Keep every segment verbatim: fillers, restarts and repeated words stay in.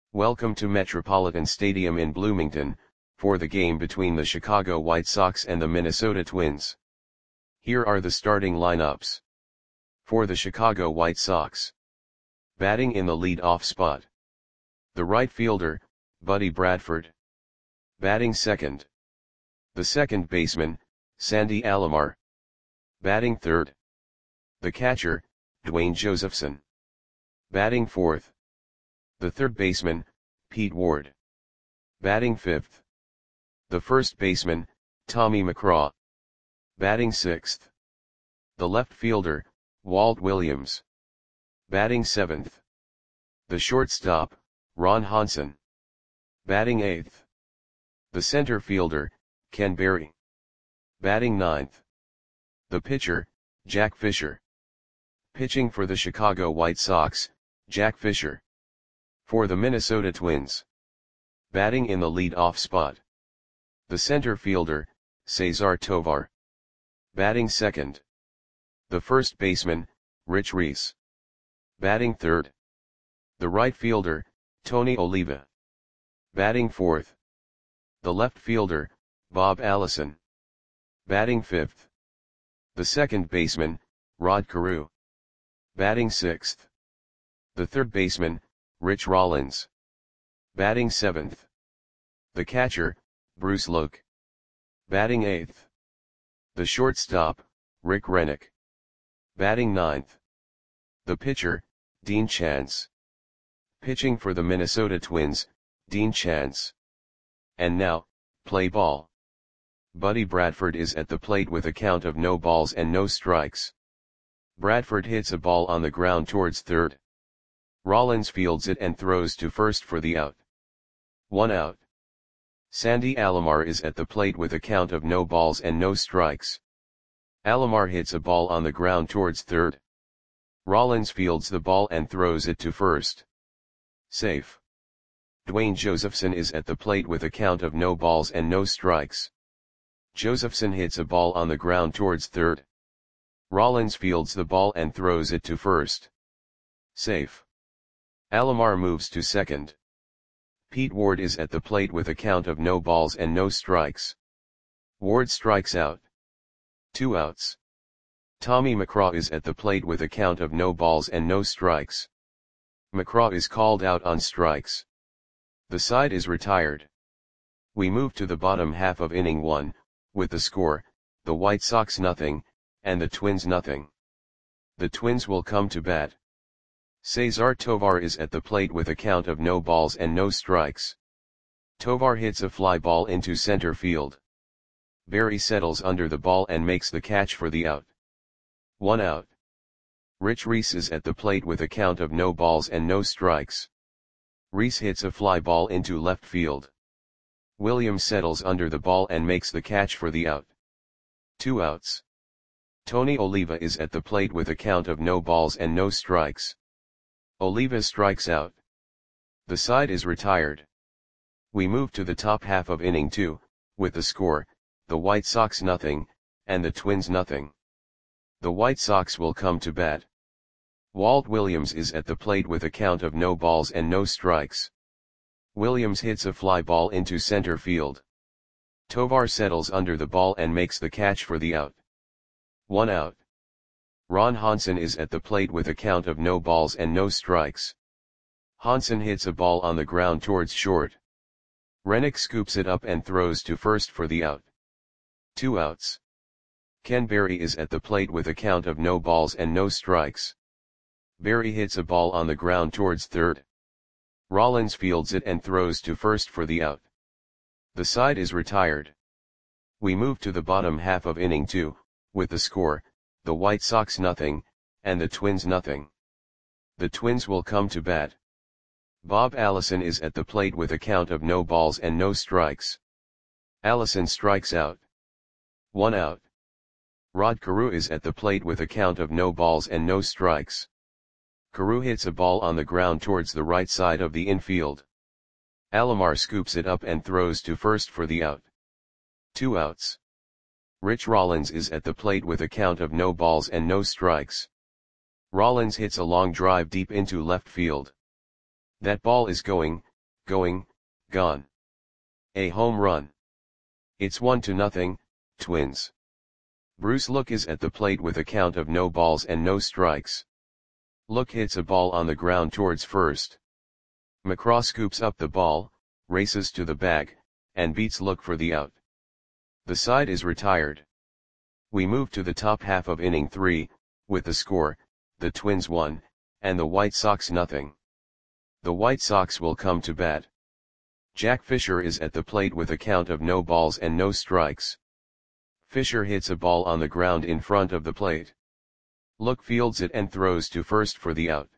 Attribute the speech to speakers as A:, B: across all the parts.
A: Welcome to Metropolitan Stadium in Bloomington, for the game between the Chicago White Sox and the Minnesota Twins. Here are the starting lineups. For the Chicago White Sox. Batting in the lead-off spot. The right fielder, Buddy Bradford. Batting second. The second baseman, Sandy Alomar. Batting third. The catcher, Dwayne Josephson. Batting fourth. The third baseman, Pete Ward. Batting fifth. The first baseman, Tommy McCraw. Batting sixth. The left fielder, Walt Williams. Batting seventh. The shortstop, Ron Hansen. Batting eighth. The center fielder, Ken Berry. Batting ninth. The pitcher, Jack Fisher. Pitching for the Chicago White Sox, Jack Fisher. For the Minnesota Twins. Batting in the lead-off spot. The center fielder, Cesar Tovar. Batting second. The first baseman, Rich Reese. Batting third. The right fielder, Tony Oliva. Batting fourth. The left fielder, Bob Allison. Batting fifth. The second baseman, Rod Carew. Batting sixth. The third baseman, Rich Rollins. Batting seventh. The catcher, Bruce Luke. Batting eighth. The shortstop, Rick Rennick. Batting ninth. The pitcher, Dean Chance. Pitching for the Minnesota Twins, Dean Chance. And now, play ball. Buddy Bradford is at the plate with a count of no balls and no strikes. Bradford hits a ball on the ground towards third. Rollins fields it and throws to first for the out. One out. Sandy Alomar is at the plate with a count of no balls and no strikes. Alomar hits a ball on the ground towards third. Rollins fields the ball and throws it to first. Safe. Dwayne Josephson is at the plate with a count of no balls and no strikes. Josephson hits a ball on the ground towards third. Rollins fields the ball and throws it to first. Safe. Alomar moves to second. Pete Ward is at the plate with a count of no balls and no strikes. Ward strikes out. Two outs. Tommy McCraw is at the plate with a count of no balls and no strikes. McCraw is called out on strikes. The side is retired. We move to the bottom half of inning one, with the score, the White Sox nothing, and the Twins nothing. The Twins will come to bat. Cesar Tovar is at the plate with a count of no balls and no strikes. Tovar hits a fly ball into center field. Berry settles under the ball and makes the catch for the out. One out. Rich Reese is at the plate with a count of no balls and no strikes. Reese hits a fly ball into left field. Williams settles under the ball and makes the catch for the out. Two outs. Tony Oliva is at the plate with a count of no balls and no strikes. Oliva strikes out. The side is retired. We move to the top half of inning two, with the score, the White Sox nothing, and the Twins nothing. The White Sox will come to bat. Walt Williams is at the plate with a count of no balls and no strikes. Williams hits a fly ball into center field. Tovar settles under the ball and makes the catch for the out. One out. Ron Hansen is at the plate with a count of no balls and no strikes. Hansen hits a ball on the ground towards short. Rennick scoops it up and throws to first for the out. Two outs. Ken Berry is at the plate with a count of no balls and no strikes. Berry hits a ball on the ground towards third. Rollins fields it and throws to first for the out. The side is retired. We move to the bottom half of inning two, with the score, the White Sox nothing, and the Twins nothing. The Twins will come to bat. Bob Allison is at the plate with a count of no balls and no strikes. Allison strikes out. One out. Rod Carew is at the plate with a count of no balls and no strikes. Carew hits a ball on the ground towards the right side of the infield. Alomar scoops it up and throws to first for the out. Two outs. Rich Rollins is at the plate with a count of no balls and no strikes. Rollins hits a long drive deep into left field. That ball is going, going, gone. A home run. It's one to nothing, Twins. Bruce Look is at the plate with a count of no balls and no strikes. Look hits a ball on the ground towards first. McCraw scoops up the ball, races to the bag, and beats Look for the out. The side is retired. We move to the top half of inning three, with the score, the Twins one, and the White Sox nothing. The White Sox will come to bat. Jack Fisher is at the plate with a count of no balls and no strikes. Fisher hits a ball on the ground in front of the plate. Look fields it and throws to first for the out.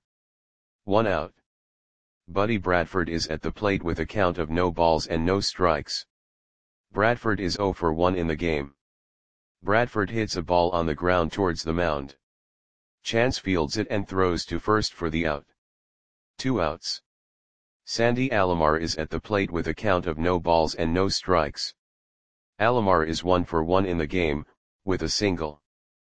A: One out. Buddy Bradford is at the plate with a count of no balls and no strikes. Bradford is oh for one in the game. Bradford hits a ball on the ground towards the mound. Chance fields it and throws to first for the out. Two outs. Sandy Alomar is at the plate with a count of no balls and no strikes. Alomar is one for one in the game, with a single.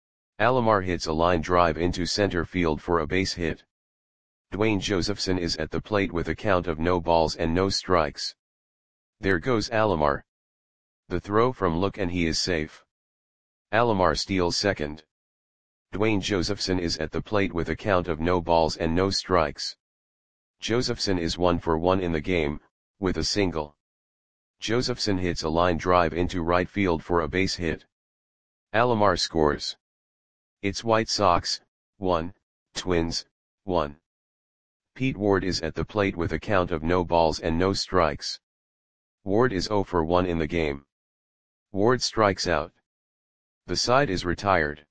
A: Alomar hits a line drive into center field for a base hit. Dwayne Josephson is at the plate with a count of no balls and no strikes. There goes Alomar. The throw from Look and he is safe. Alomar steals second. Dwayne Josephson is at the plate with a count of no balls and no strikes. Josephson is one for one in the game, with a single. Josephson hits a line drive into right field for a base hit. Alomar scores. It's White Sox, one, Twins, one. Pete Ward is at the plate with a count of no balls and no strikes. Ward is oh for one in the game. Ward strikes out. The side is retired.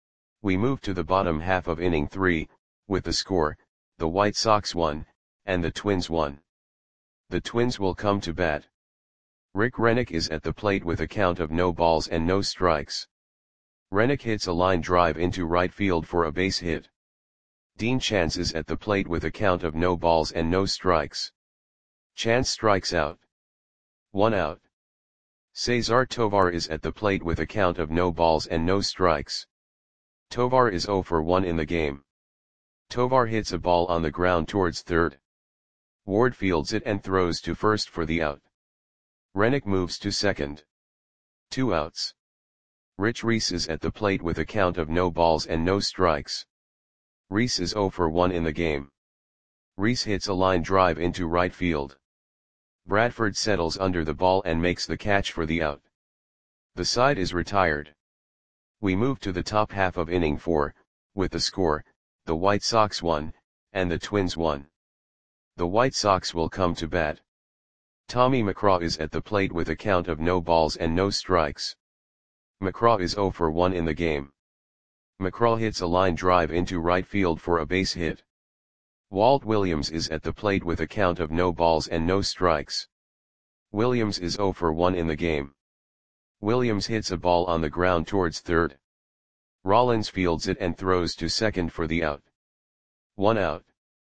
A: We move to the bottom half of inning three, with the score, the White Sox one, and the Twins one. The Twins will come to bat. Rick Rennick is at the plate with a count of no balls and no strikes. Rennick hits a line drive into right field for a base hit. Dean Chance is at the plate with a count of no balls and no strikes. Chance strikes out. One out. Cesar Tovar is at the plate with a count of no balls and no strikes. Tovar is oh for one in the game. Tovar hits a ball on the ground towards third. Ward fields it and throws to first for the out. Rennick moves to second. Two outs. Rich Reese is at the plate with a count of no balls and no strikes. Reese is oh for one in the game. Reese hits a line drive into right field. Bradford settles under the ball and makes the catch for the out. The side is retired. We move to the top half of inning four, with the score, the White Sox one, and the Twins one. The White Sox will come to bat. Tommy McCraw is at the plate with a count of no balls and no strikes. McCraw is oh for one in the game. McCraw hits a line drive into right field for a base hit. Walt Williams is at the plate with a count of no balls and no strikes. Williams is oh for one in the game. Williams hits a ball on the ground towards third. Rollins fields it and throws to second for the out. One out.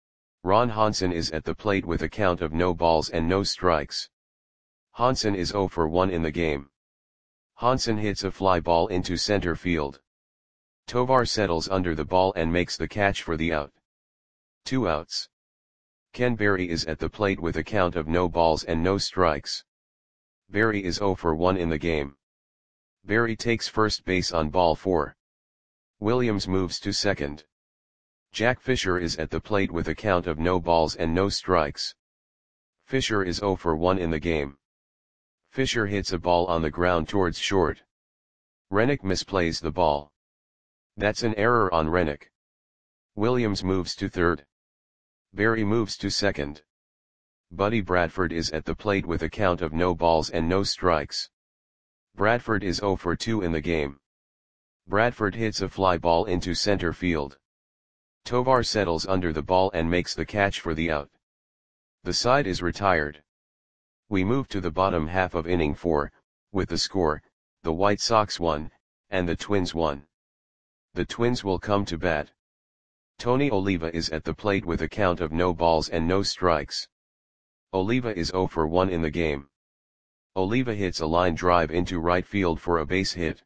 A: Ron Hansen is at the plate with a count of no balls and no strikes. Hansen is oh for one in the game. Hansen hits a fly ball into center field. Tovar settles under the ball and makes the catch for the out. Two outs. Ken Berry is at the plate with a count of no balls and no strikes. Berry is oh for one in the game. Berry takes first base on ball four. Williams moves to second. Jack Fisher is at the plate with a count of no balls and no strikes. Fisher is oh for one in the game. Fisher hits a ball on the ground towards short. Rennick misplays the ball. That's an error on Rennick. Williams moves to third. Berry moves to second. Buddy Bradford is at the plate with a count of no balls and no strikes. Bradford is oh for two in the game. Bradford hits a fly ball into center field. Tovar settles under the ball and makes the catch for the out. The side is retired. We move to the bottom half of inning four, with the score, the White Sox one, and the Twins one. The Twins will come to bat. Tony Oliva is at the plate with a count of no balls and no strikes. Oliva is oh for one in the game. Oliva hits a line drive into right field for a base hit.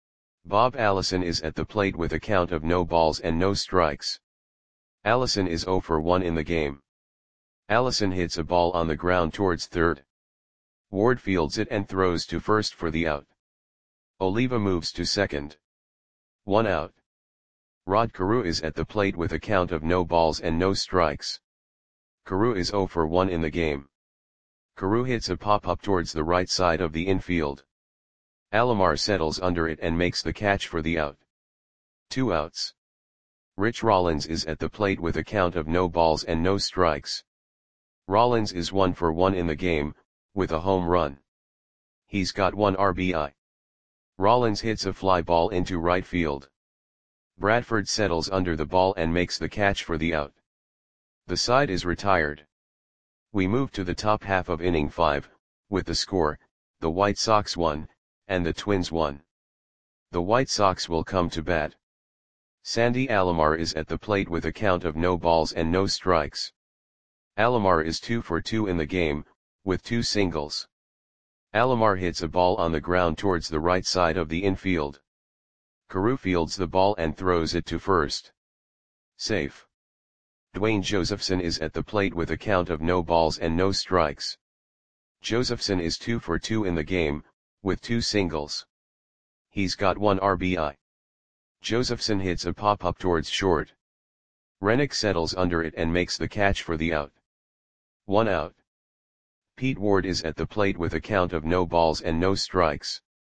A: Bob Allison is at the plate with a count of no balls and no strikes. Allison is oh for one in the game. Allison hits a ball on the ground towards third. Ward fields it and throws to first for the out. Oliva moves to second. One out. Rod Carew is at the plate with a count of no balls and no strikes. Carew is zero for one in the game. Carew hits a pop-up towards the right side of the infield. Alomar settles under it and makes the catch for the out. Two outs. Rich Rollins is at the plate with a count of no balls and no strikes. Rollins is one for one in the game, with a home run. He's got one R B I. Rollins hits a fly ball into right field. Bradford settles under the ball and makes the catch for the out. The side is retired. We move to the top half of inning five, with the score, the White Sox won, and the Twins won. The White Sox will come to bat. Sandy Alomar is at the plate with a count of no balls and no strikes. Alomar is two for two in the game, with two singles. Alomar hits a ball on the ground towards the right side of the infield. Carew fields the ball and throws it to first. Safe. Dwayne Josephson is at the plate with a count of no balls and no strikes. Josephson is two for two in the game, with two singles. He's got one R B I. Josephson hits a pop-up towards short. Rennick settles under it and makes the catch for the out. One out. Pete Ward is at the plate with a count of no balls and no strikes.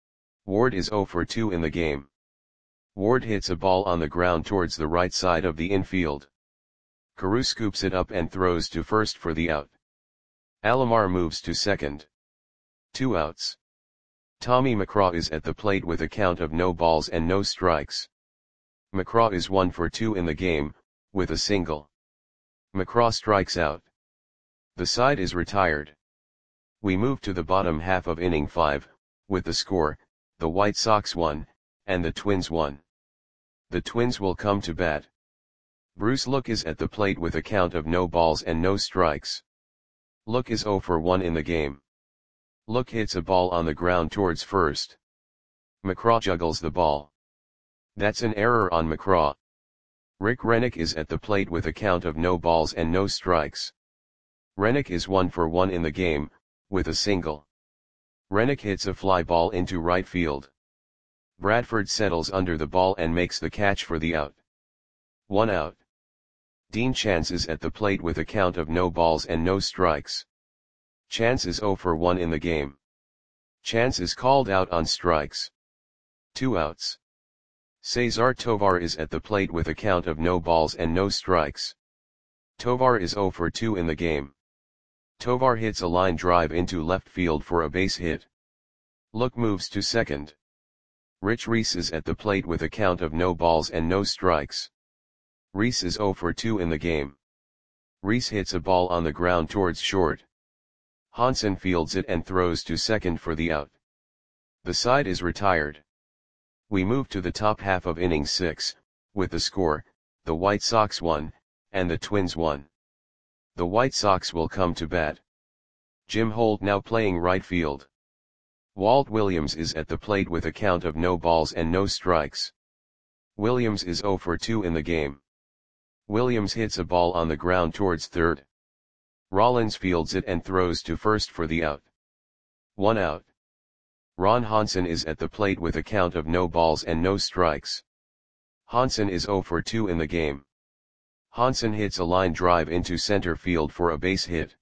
A: Ward is zero for two in the game. Ward hits a ball on the ground towards the right side of the infield. Carew scoops it up and throws to first for the out. Alomar moves to second. Two outs. Tommy McCraw is at the plate with a count of no balls and no strikes. McCraw is one for two in the game, with a single. McCraw strikes out. The side is retired. We move to the bottom half of inning five, with the score, the White Sox won, and the Twins won. The Twins will come to bat. Bruce Look is at the plate with a count of no balls and no strikes. Look is zero for one in the game. Look hits a ball on the ground towards first. McCraw juggles the ball. That's an error on McCraw. Rick Rennick is at the plate with a count of no balls and no strikes. Rennick is one for one in the game, with a single. Rennick hits a fly ball into right field. Bradford settles under the ball and makes the catch for the out. One out. Dean Chance is at the plate with a count of no balls and no strikes. Chance is zero for one in the game. Chance is called out on strikes. Two outs. Cesar Tovar is at the plate with a count of no balls and no strikes. Tovar is zero for two in the game. Tovar hits a line drive into left field for a base hit. Look moves to second. Rich Reese is at the plate with a count of no balls and no strikes. Reese is zero for two in the game. Reese hits a ball on the ground towards short. Hansen fields it and throws to second for the out. The side is retired. We move to the top half of inning six, with the score, the White Sox won, and the Twins won. The White Sox will come to bat. Jim Holt now playing right field. Walt Williams is at the plate with a count of no balls and no strikes. Williams is zero for two in the game. Williams hits a ball on the ground towards third. Rollins fields it and throws to first for the out. One out. Ron Hansen is at the plate with a count of no balls and no strikes. Hansen is zero for two in the game. Hansen hits a line drive into center field for a base hit.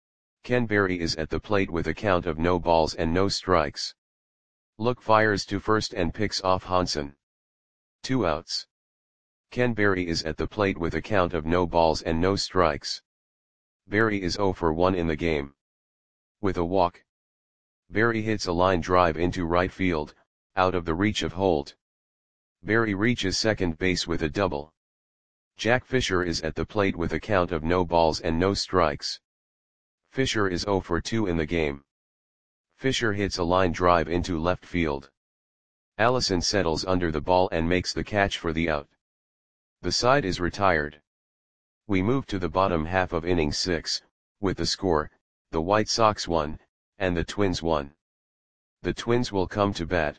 A: Ken Berry is at the plate with a count of no balls and no strikes. Look fires to first and picks off Hansen. Two outs. Ken Berry is at the plate with a count of no balls and no strikes. Berry is zero for one in the game. With a walk. Berry hits a line drive into right field, out of the reach of Holt. Berry reaches second base with a double. Jack Fisher is at the plate with a count of no balls and no strikes. Fisher is zero for two in the game. Fisher hits a line drive into left field. Allison settles under the ball and makes the catch for the out. The side is retired. We move to the bottom half of inning six, with the score, the White Sox won, and the Twins won. The Twins will come to bat.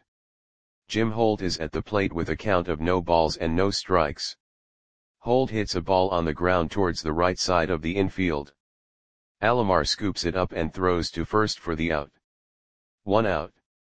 A: Jim Holt is at the plate with a count of no balls and no strikes. Holt hits a ball on the ground towards the right side of the infield. Alomar scoops it up and throws to first for the out. One out.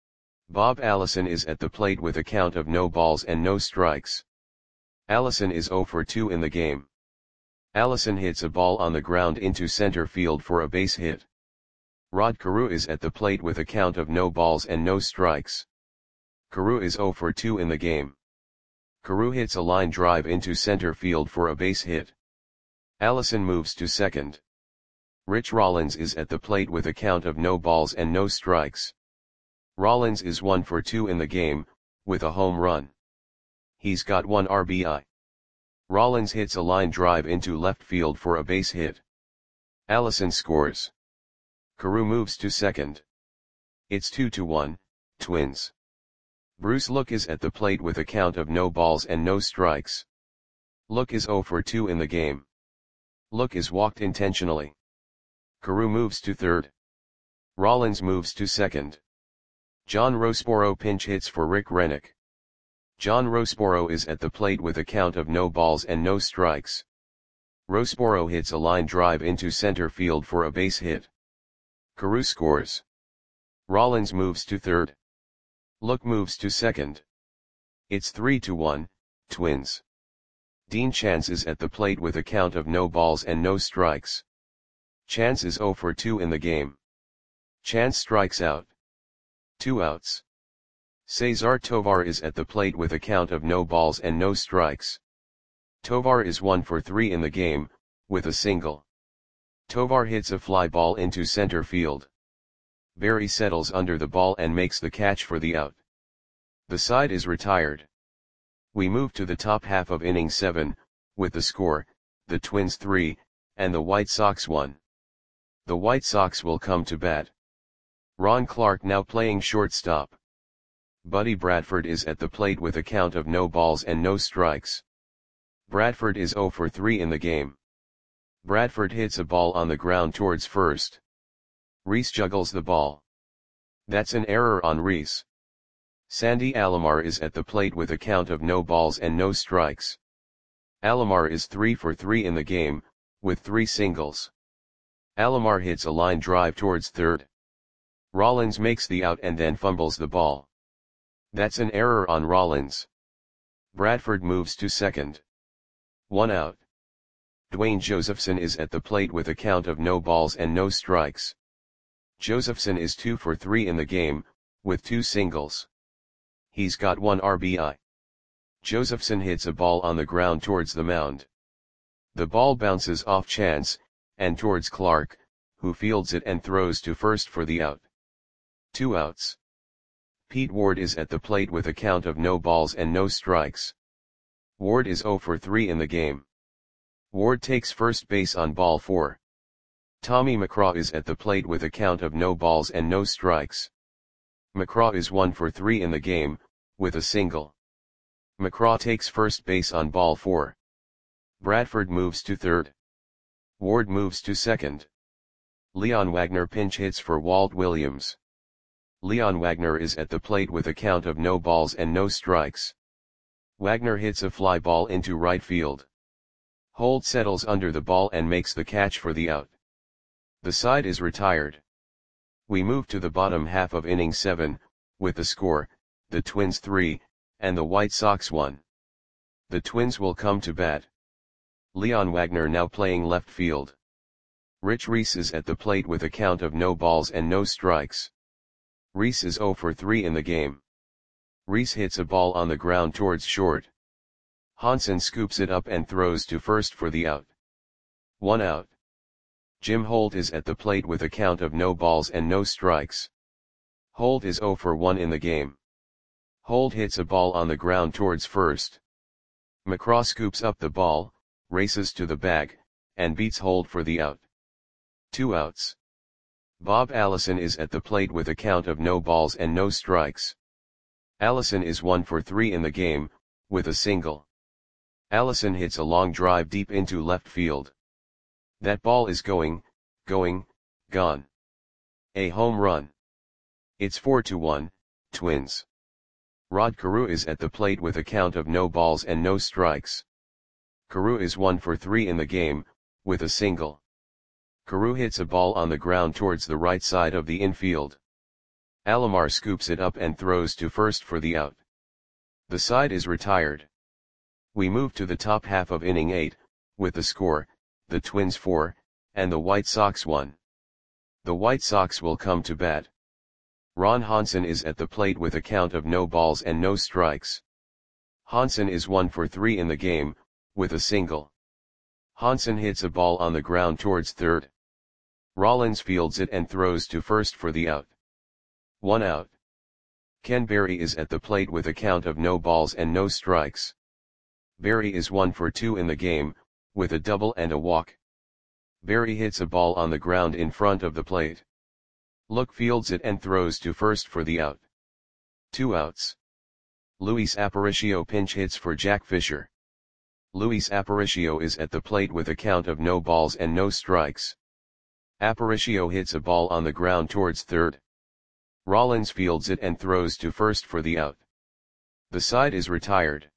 A: Bob Allison is at the plate with a count of no balls and no strikes. Allison is zero for two in the game. Allison hits a ball on the ground into center field for a base hit. Rod Carew is at the plate with a count of no balls and no strikes. Carew is zero for two in the game. Carew hits a line drive into center field for a base hit. Allison moves to second. Rich Rollins is at the plate with a count of no balls and no strikes. Rollins is one for two in the game, with a home run. He's got one R B I. Rollins hits a line drive into left field for a base hit. Allison scores. Carew moves to second. It's two to one, Twins. Bruce Look is at the plate with a count of no balls and no strikes. Look is zero for two in the game. Look is walked intentionally. Carew moves to third. Rollins moves to second. John Roseboro pinch hits for Rick Rennick. John Roseboro is at the plate with a count of no balls and no strikes. Roseboro hits a line drive into center field for a base hit. Carew scores. Rollins moves to third. Look moves to second. It's three to one, Twins. Dean Chance is at the plate with a count of no balls and no strikes. Chance is zero for two in the game. Chance strikes out. Two outs. Cesar Tovar is at the plate with a count of no balls and no strikes. Tovar is one for three in the game, with a single. Tovar hits a fly ball into center field. Berry settles under the ball and makes the catch for the out. The side is retired. We move to the top half of inning seven, with the score, the Twins three, and the White Sox one. The White Sox will come to bat. Ron Clark now playing shortstop. Buddy Bradford is at the plate with a count of no balls and no strikes. Bradford is zero for three in the game. Bradford hits a ball on the ground towards first. Reese juggles the ball. That's an error on Reese. Sandy Alomar is at the plate with a count of no balls and no strikes. Alomar is three for three in the game, with three singles. Alomar hits a line drive towards third. Rollins makes the out and then fumbles the ball. That's an error on Rollins. Bradford moves to second. One out. Dwayne Josephson is at the plate with a count of no balls and no strikes. Josephson is two for three in the game, with two singles. He's got one R B I. Josephson hits a ball on the ground towards the mound. The ball bounces off Chance, and towards Clark, who fields it and throws to first for the out. Two outs. Pete Ward is at the plate with a count of no balls and no strikes. Ward is zero for three in the game. Ward takes first base on ball four. Tommy McCraw is at the plate with a count of no balls and no strikes. McCraw is one for three in the game, with a single. McCraw takes first base on ball four. Bradford moves to third. Ward moves to second. Leon Wagner pinch hits for Walt Williams. Leon Wagner is at the plate with a count of no balls and no strikes. Wagner hits a fly ball into right field. Holt settles under the ball and makes the catch for the out. The side is retired. We move to the bottom half of inning seven, with the score, the Twins three, and the White Sox one. The Twins will come to bat. Leon Wagner now playing left field. Rich Reese is at the plate with a count of no balls and no strikes. Reese is zero for three in the game. Reese hits a ball on the ground towards short. Hansen scoops it up and throws to first for the out. One out. Jim Holt is at the plate with a count of no balls and no strikes. Holt is zero for one in the game. Holt hits a ball on the ground towards first. McCraw scoops up the ball, races to the bag, and beats Holt for the out. Two outs. Bob Allison is at the plate with a count of no balls and no strikes. Allison is one for three in the game, with a single. Allison hits a long drive deep into left field. That ball is going, going, gone. A home run. It's four to one, Twins. Rod Carew is at the plate with a count of no balls and no strikes. Carew is one for three in the game, with a single. Carew hits a ball on the ground towards the right side of the infield. Alomar scoops it up and throws to first for the out. The side is retired. We move to the top half of inning eight, with the score, the Twins four, and the White Sox one. The White Sox will come to bat. Ron Hansen is at the plate with a count of no balls and no strikes. Hansen is one for three in the game, with a single. Hansen hits a ball on the ground towards third. Rollins fields it and throws to first for the out. One out. Ken Berry is at the plate with a count of no balls and no strikes. Berry is one for two in the game, with a double and a walk. Berry hits a ball on the ground in front of the plate. Luke fields it and throws to first for the out. Two outs. Luis Aparicio pinch hits for Jack Fisher. Luis Aparicio is at the plate with a count of no balls and no strikes. Aparicio hits a ball on the ground towards third. Rollins fields it and throws to first for the out. The side is retired.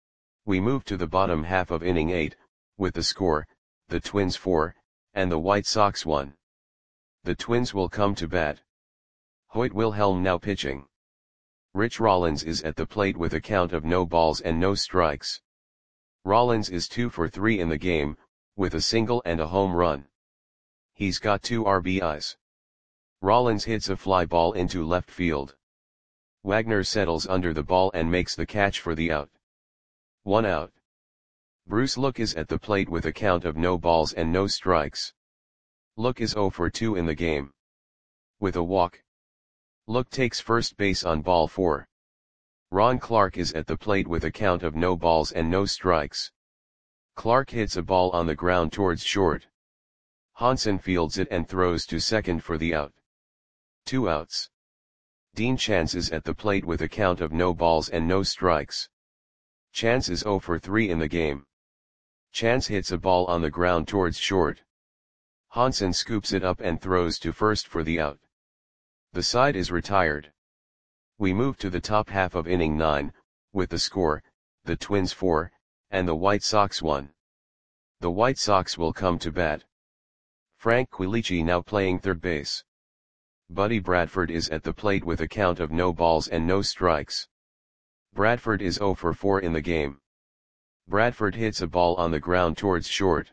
A: We move to the bottom half of inning eight, with the score, the Twins four, and the White Sox one. The Twins will come to bat. Hoyt Wilhelm now pitching. Rich Rollins is at the plate with a count of no balls and no strikes. Rollins is two for three in the game, with a single and a home run. He's got two R B Is. Rollins hits a fly ball into left field. Wagner settles under the ball and makes the catch for the out. One out. Bruce Luke is at the plate with a count of no balls and no strikes. Luke is zero for two in the game. With a walk. Luke takes first base on ball four. Ron Clark is at the plate with a count of no balls and no strikes. Clark hits a ball on the ground towards short. Hansen fields it and throws to second for the out. Two outs. Dean Chance is at the plate with a count of no balls and no strikes. Chance is zero for three in the game. Chance hits a ball on the ground towards short. Hansen scoops it up and throws to first for the out. The side is retired. We move to the top half of inning nine, with the score, the Twins four, and the White Sox one. The White Sox will come to bat. Frank Quilici now playing third base. Buddy Bradford is at the plate with a count of no balls and no strikes. Bradford is zero for four in the game. Bradford hits a ball on the ground towards short.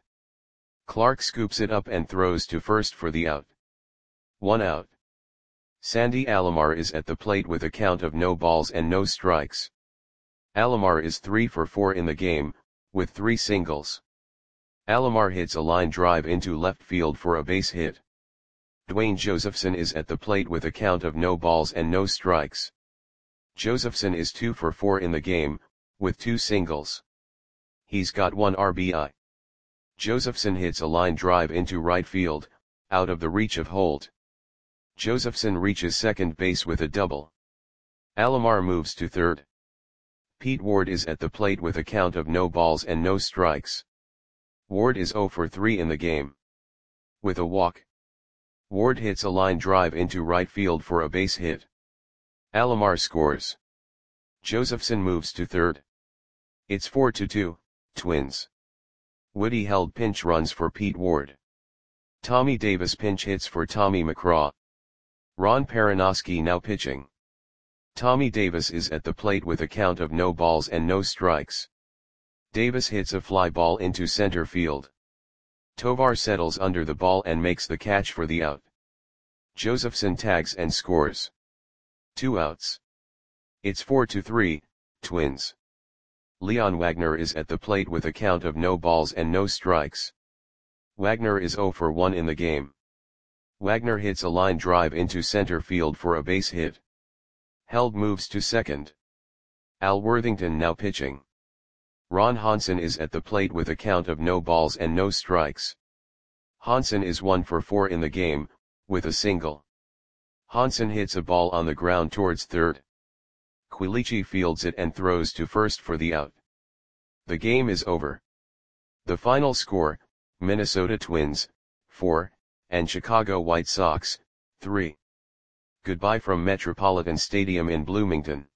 A: Clark scoops it up and throws to first for the out. One out. Sandy Alomar is at the plate with a count of no balls and no strikes. Alomar is three for four in the game, with three singles. Alomar hits a line drive into left field for a base hit. Dwayne Josephson is at the plate with a count of no balls and no strikes. Josephson is two for four in the game, with two singles. He's got one R B I. Josephson hits a line drive into right field, out of the reach of Holt. Josephson reaches second base with a double. Alomar moves to third. Pete Ward is at the plate with a count of no balls and no strikes. Ward is zero for three in the game. With a walk. Ward hits a line drive into right field for a base hit. Alomar scores. Josephson moves to third. It's four to two, Twins. Woody held pinch runs for Pete Ward. Tommy Davis pinch hits for Tommy McCraw. Ron Perranoski now pitching. Tommy Davis is at the plate with a count of no balls and no strikes. Davis hits a fly ball into center field. Tovar settles under the ball and makes the catch for the out. Josephson tags and scores. Two outs. It's four to three, Twins. Leon Wagner is at the plate with a count of no balls and no strikes. Wagner is zero for one in the game. Wagner hits a line drive into center field for a base hit. Held moves to second. Al Worthington now pitching. Ron Hansen is at the plate with a count of no balls and no strikes. Hansen is one for four in the game, with a single. Hansen hits a ball on the ground towards third. Quilici fields it and throws to first for the out. The game is over. The final score, Minnesota Twins, four, and Chicago White Sox, three. Goodbye from Metropolitan Stadium in Bloomington.